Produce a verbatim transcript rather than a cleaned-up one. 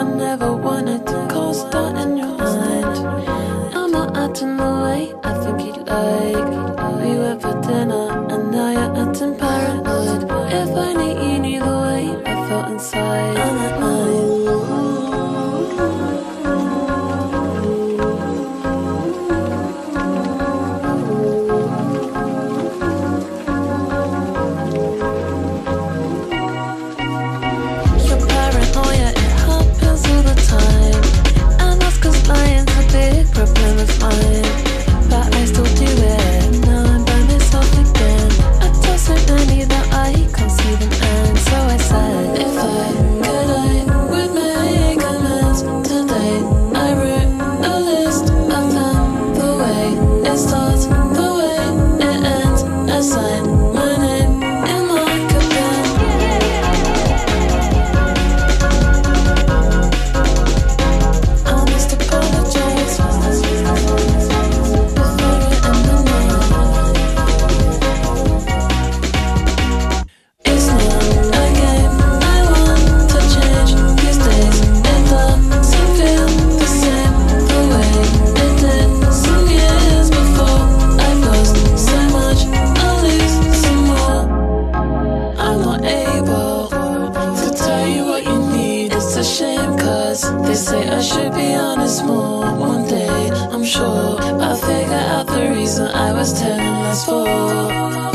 I never wanted to cause that in your mind. I'm not acting the way I think you'd like. We went for dinner and now you're acting paranoid. If only you knew the way I felt inside on that night. Problem of mine, but I still do it. Now I'm by myself again. I told so many that I can't see them end. So I said, if I could, I would make amends today. I wrote a list of them, the way it starts, the way it ends. I signed my name in marker pen. I must apologize. They say I should be honest more. One day, I'm sure I'll figure out the reason I was telling lies for.